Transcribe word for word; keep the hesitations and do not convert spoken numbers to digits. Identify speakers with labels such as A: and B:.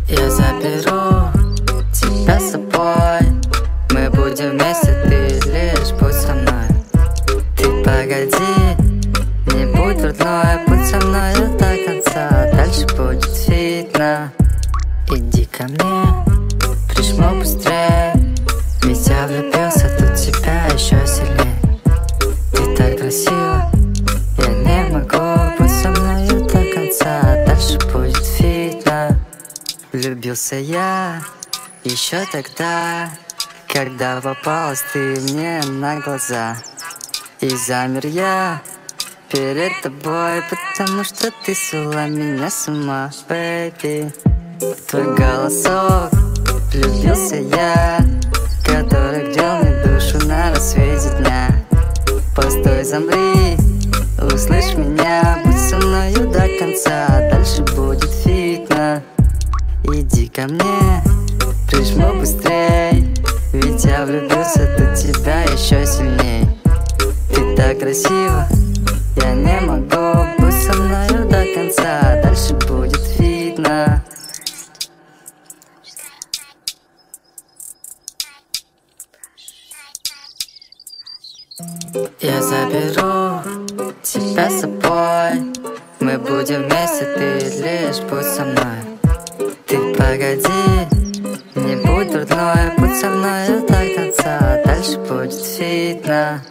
A: Я заберу тебя с собой. Мы будем вместе, ты лишь будь со мной. Ты погоди, не будь дурной, будь со мною до конца. Дальше будет видно. Иди ко мне, прижму быстрее, ведь я влюбился тут в тебя еще сильнее. Ты так красива, я не могу, будь со мною до конца. Дальше будет видно. Влюбился я еще тогда, когда попалась ты мне на глаза. И замер я перед тобой, потому что ты свела меня с ума, бэйби. Твой голосок, влюбился я, который грел мне душу на рассвете дня. Постой, замри, услышь меня, будь со мною до конца. Дальше будет видно. Иди ко мне, прижму быстрей, ведь я влюбился тут в тебя еще сильней. Ты так красива, я не могу, будь со мною до конца. Дальше будет видно. Я заберу тебя с собой. Мы будем вместе, ты лишь будь со мной. Ты погоди, не будь дурной, будь со мною до конца. Дальше будет видно.